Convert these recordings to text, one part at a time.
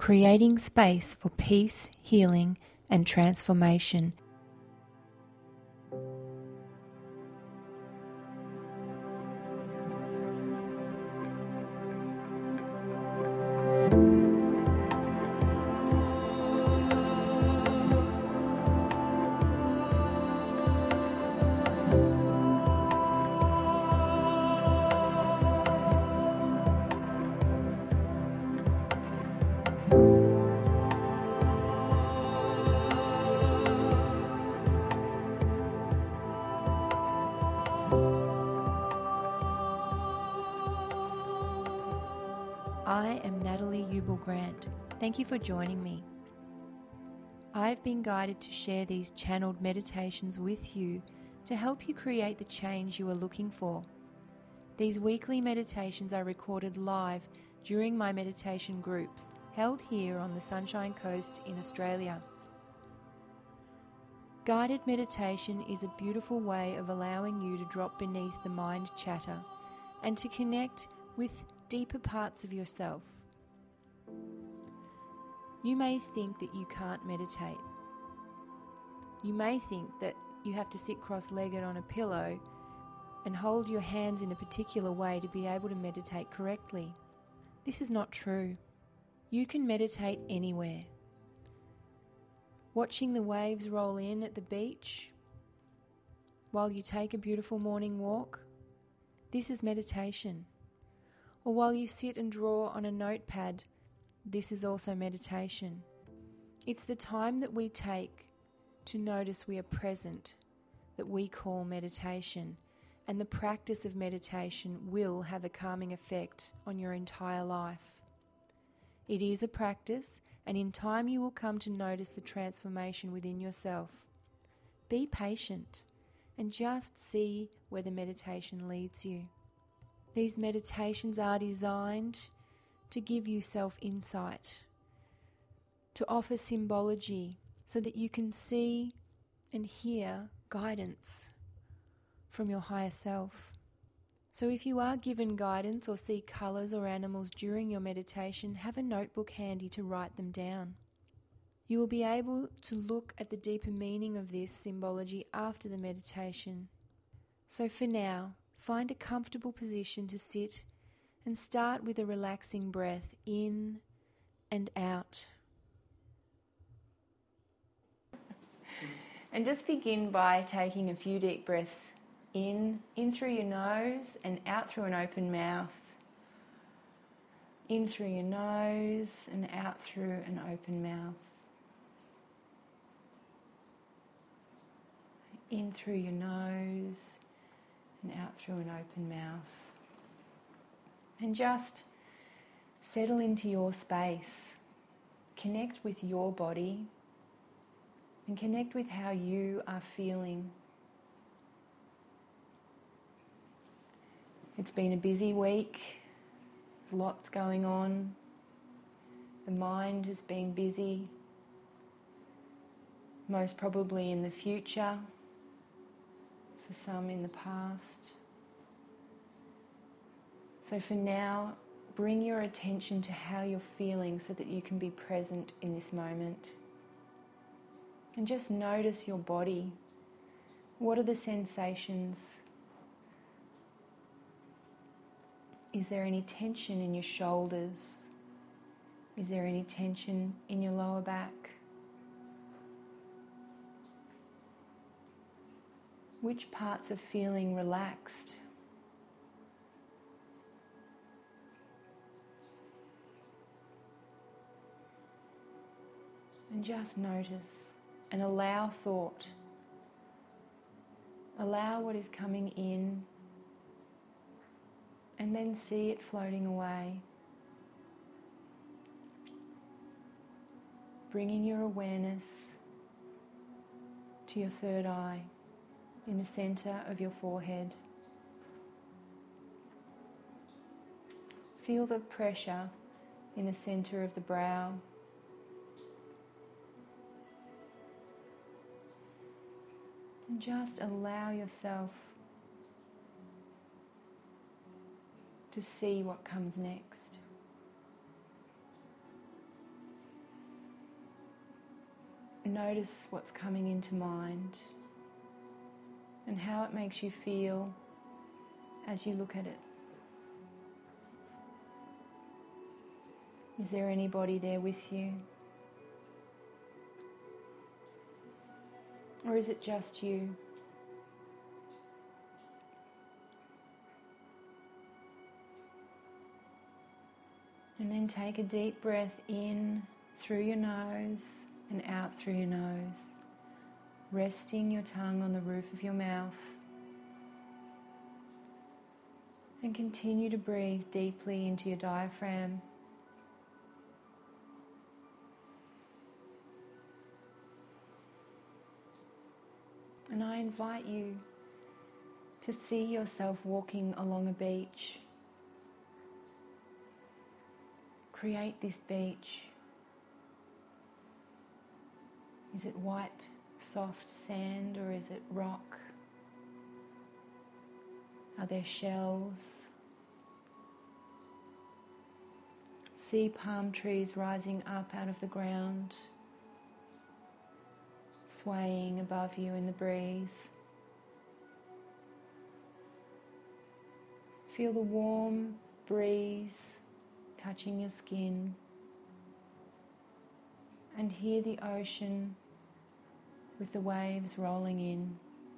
creating space for peace, healing, and transformation. I am Natalie Ubel-Grant. Thank you for joining me. I've been guided to share these channeled meditations with you to help you create the change you are looking for. These weekly meditations are recorded live during my meditation groups held here on the Sunshine Coast in Australia. Guided meditation is a beautiful way of allowing you to drop beneath the mind chatter and to connect with deeper parts of yourself. You may think that you can't meditate. You may think that you have to sit cross-legged on a pillow and hold your hands in a particular way to be able to meditate correctly. This is not true. You can meditate anywhere. Watching the waves roll in at the beach while you take a beautiful morning walk, this is meditation. Or while you sit and draw on a notepad, this is also meditation. It's the time that we take to notice we are present that we call meditation, and the practice of meditation will have a calming effect on your entire life. It is a practice, and in time you will come to notice the transformation within yourself. Be patient and just see where the meditation leads you. These meditations are designed to give you self-insight, to offer symbology so that you can see and hear guidance from your higher self. So if you are given guidance or see colours or animals during your meditation, have a notebook handy to write them down. You will be able to look at the deeper meaning of this symbology after the meditation. So for now, find a comfortable position to sit and start with a relaxing breath in and out. And just begin by taking a few deep breaths in through your nose and out through an open mouth. In through your nose and out through an open mouth. In through your nose and out through an open mouth. And just settle into your space. Connect with your body and connect with how you are feeling. It's been a busy week. There's lots going on. The mind has been busy, most probably in the future, for some in the past. So for now, bring your attention to how you're feeling so that you can be present in this moment. And just notice your body. What are the sensations? Is there any tension in your shoulders? Is there any tension in your lower back? Which parts are feeling relaxed? And just notice and allow thought. Allow what is coming in and then see it floating away. Bringing your awareness to your third eye in the center of your forehead. Feel the pressure in the center of the brow. And just allow yourself to see what comes next. and notice what's coming into mind and how it makes you feel as you look at it. Is there anybody there with you? Or is it just you? And then take a deep breath in through your nose and out through your nose, resting your tongue on the roof of your mouth. And continue to breathe deeply into your diaphragm. And I invite you to see yourself walking along a beach. Create this beach. Is it white, soft sand, or is it rock? Are there shells? See palm trees rising up out of the ground, swaying above you in the breeze. Feel the warm breeze touching your skin, and hear the ocean with the waves rolling in.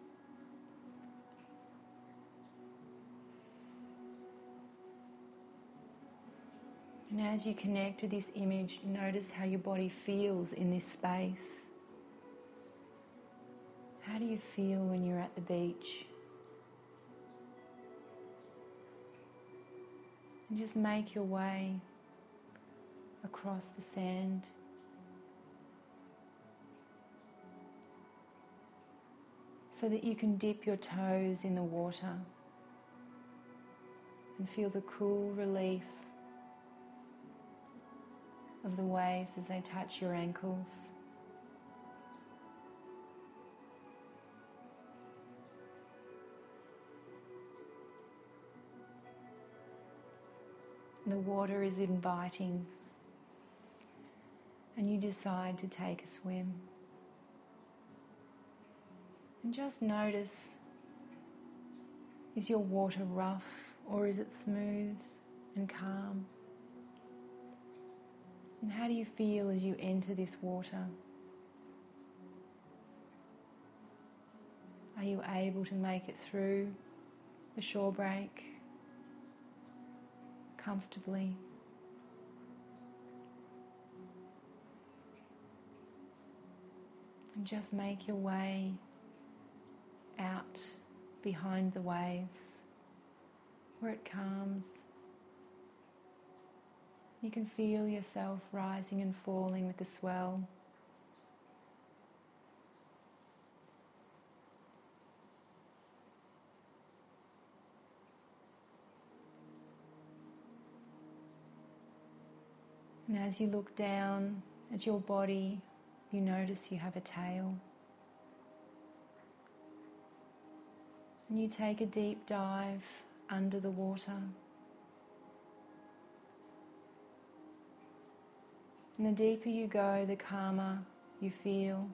And as you connect to this image, notice how your body feels in this space. How do you feel when you're at the beach? And just make your way across the sand. So that you can dip your toes in the water and feel the cool relief of the waves as they touch your ankles. The water is inviting, and you decide to take a swim. And just notice, is your water rough or is it smooth and calm? And how do you feel as you enter this water? Are you able to make it through the shore break comfortably? And just make your way out behind the waves where it calms. You can feel yourself rising and falling with the swell. And as you look down at your body, you notice you have a tail. And you take a deep dive under the water. And the deeper you go, the calmer you feel,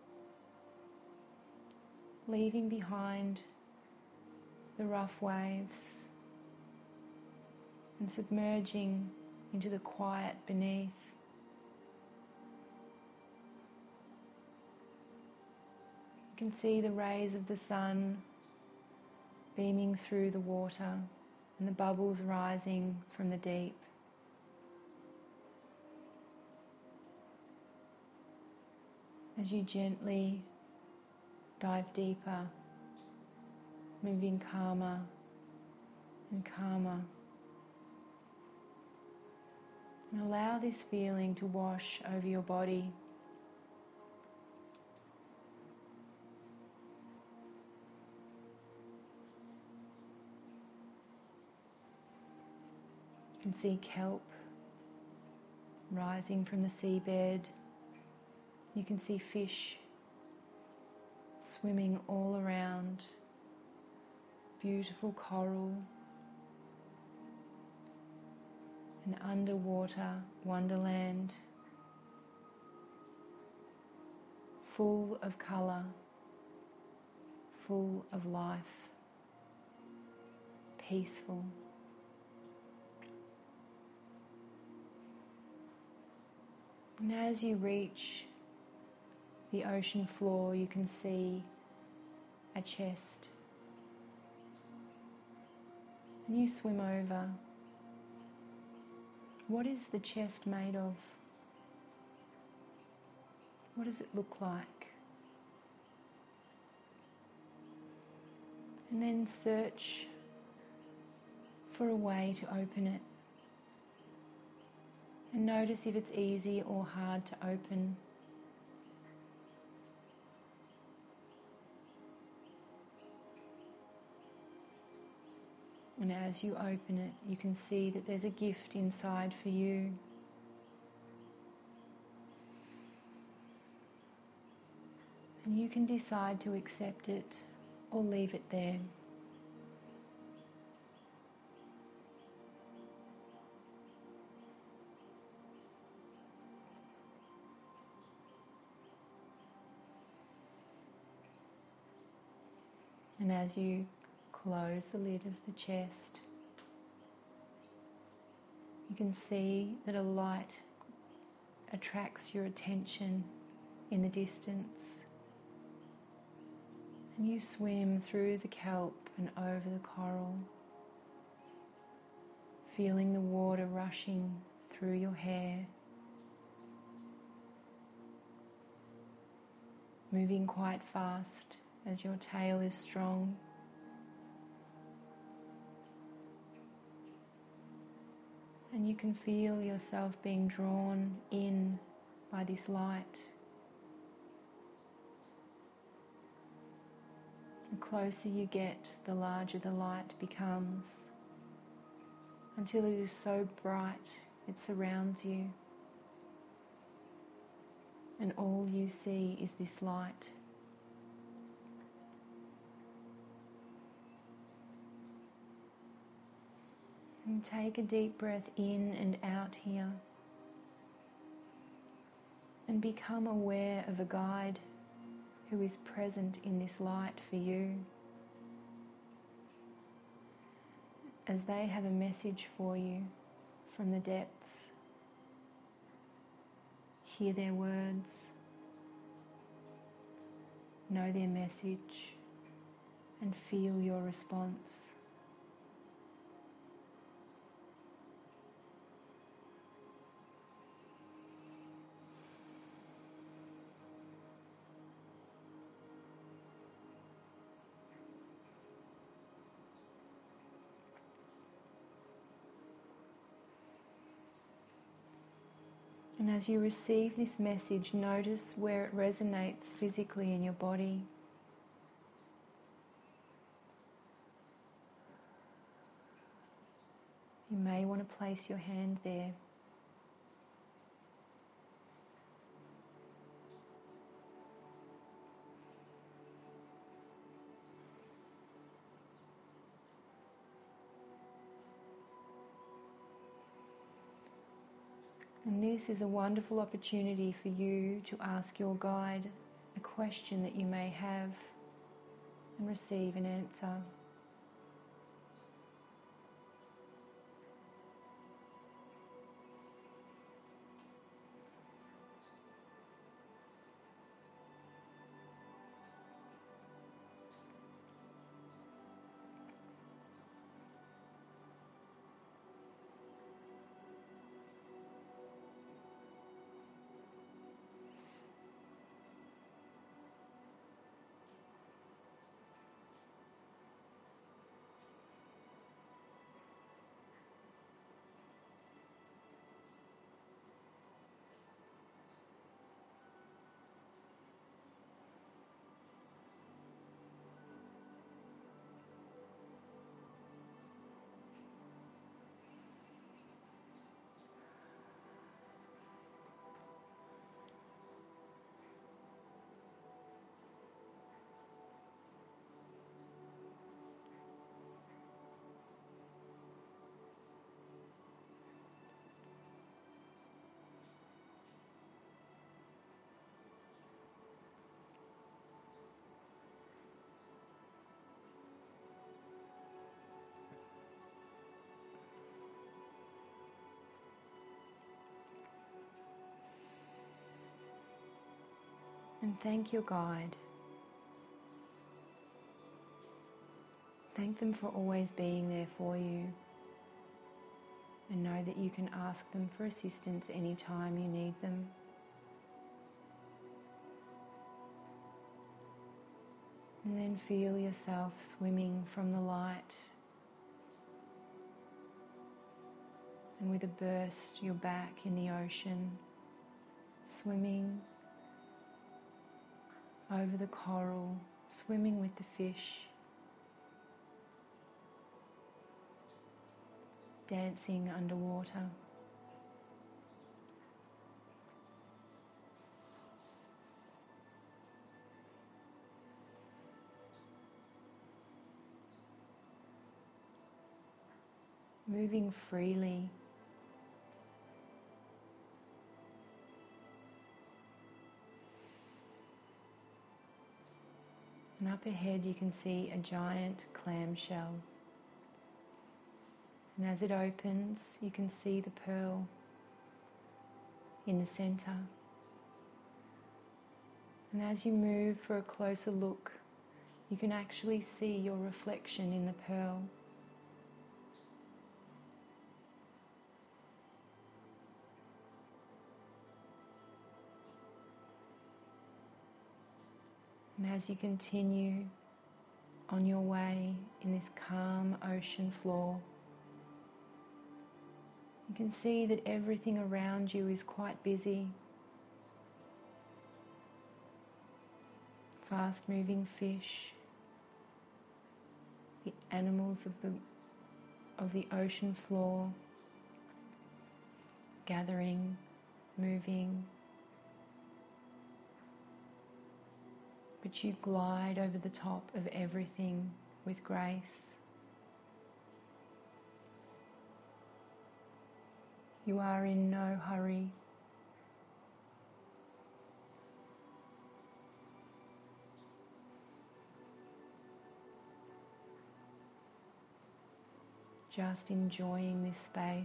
leaving behind the rough waves and submerging into the quiet beneath. You can see the rays of the sun beaming through the water and the bubbles rising from the deep. As you gently dive deeper, moving calmer and calmer. And allow this feeling to wash over your body. You can see kelp rising from the seabed. You can see fish swimming all around. Beautiful coral. An underwater wonderland. full of colour, full of life, peaceful. And as you reach the ocean floor, you can see a chest. And you swim over. What is the chest made of? What does it look like? And then search for a way to open it. And notice if it's easy or hard to open. And as you open it, you can see that there's a gift inside for you. And you can decide to accept it or leave it there. And as you close the lid of the chest, you can see that a light attracts your attention in the distance. And you swim through the kelp and over the coral, feeling the water rushing through your hair, moving quite fast as your tail is strong. And you can feel yourself being drawn in by this light. The closer you get, the larger the light becomes, until it is so bright it surrounds you. And all you see is this light. And take a deep breath in and out here. And become aware of a guide who is present in this light for you, as they have a message for you from the depths. Hear their words, know their message, and feel your response. And as you receive this message, notice where it resonates physically in your body. You may want to place your hand there. And this is a wonderful opportunity for you to ask your guide a question that you may have and receive an answer. And thank your guide. Thank them for always being there for you. And know that you can ask them for assistance anytime you need them. And then feel yourself swimming from the light. And with a burst, you're back in the ocean, swimming over the coral, swimming with the fish, dancing underwater. Moving freely. And up ahead you can see a giant clamshell. And as it opens, you can see the pearl in the center. And as you move for a closer look, you can actually see your reflection in the pearl. And as you continue on your way in this calm ocean floor, you can see that everything around you is quite busy. Fast-moving fish, the animals of the ocean floor, gathering, moving. But you glide over the top of everything with grace. You are in no hurry. Just enjoying this space.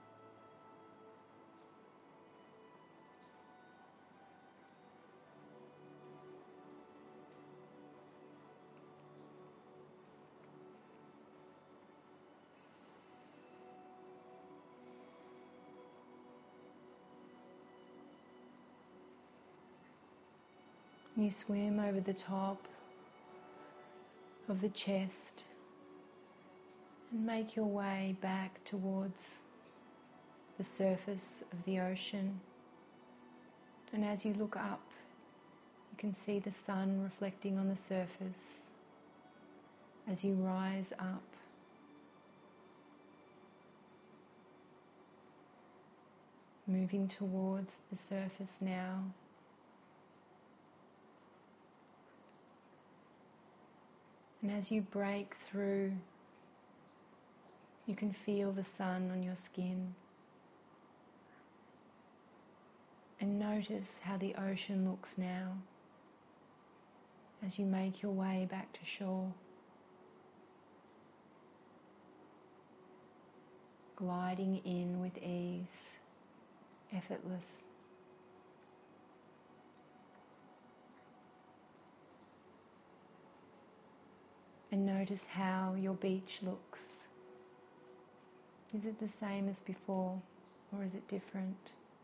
You swim over the top of the chest and make your way back towards the surface of the ocean. And as you look up, you can see the sun reflecting on the surface as you rise up. Moving towards the surface now. And as you break through, you can feel the sun on your skin. And notice how the ocean looks now as you make your way back to shore. Gliding in with ease, effortless. And notice how your beach looks. Is it the same as before, or is it different?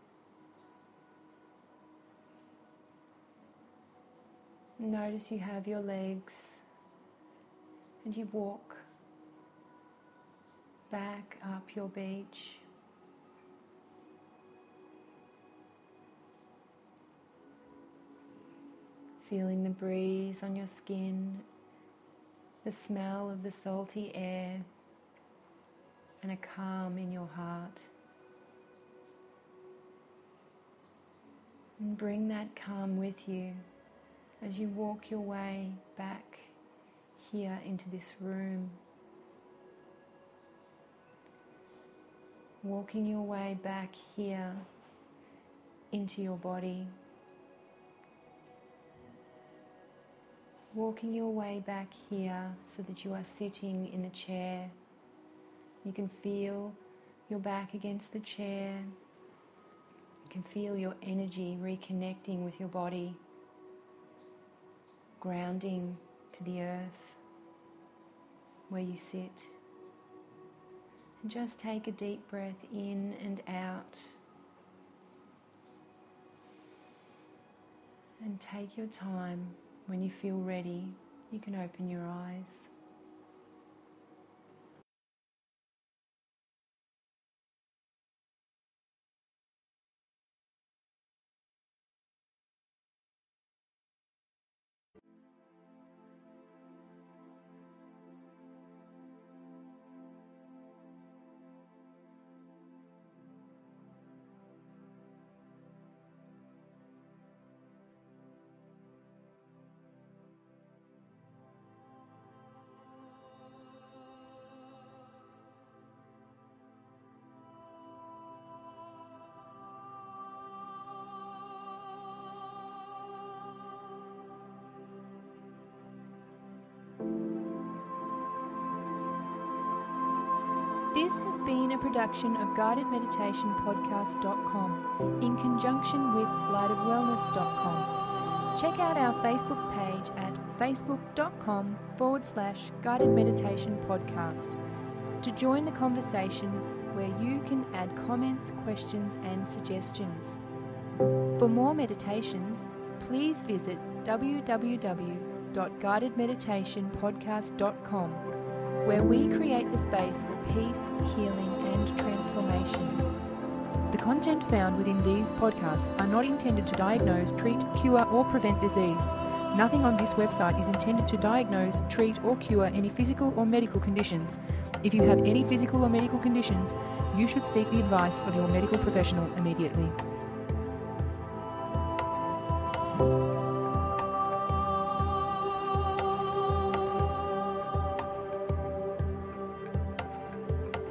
Notice you have your legs and you walk back up your beach. Feeling the breeze on your skin, the smell of the salty air, and a calm in your heart. And bring that calm with you as you walk your way back here into this room. Walking your way back here into your body. Walking your way back here so that you are sitting in the chair. You can feel your back against the chair. You can feel your energy reconnecting with your body. grounding to the earth where you sit. And just take a deep breath in and out. And take your time. When you feel ready, you can open your eyes. This has been a production of GuidedMeditationPodcast.com in conjunction with LightOfWellness.com. Check out our Facebook page at facebook.com/Guided Meditation Podcast to join the conversation where you can add comments, questions and suggestions. For more meditations, please visit www.guidedmeditationpodcast.com, where we create the space for peace, healing and transformation. The content found within these podcasts are not intended to diagnose, treat, cure or prevent disease. Nothing on this website is intended to diagnose, treat or cure any physical or medical conditions. If you have any physical or medical conditions, you should seek the advice of your medical professional immediately.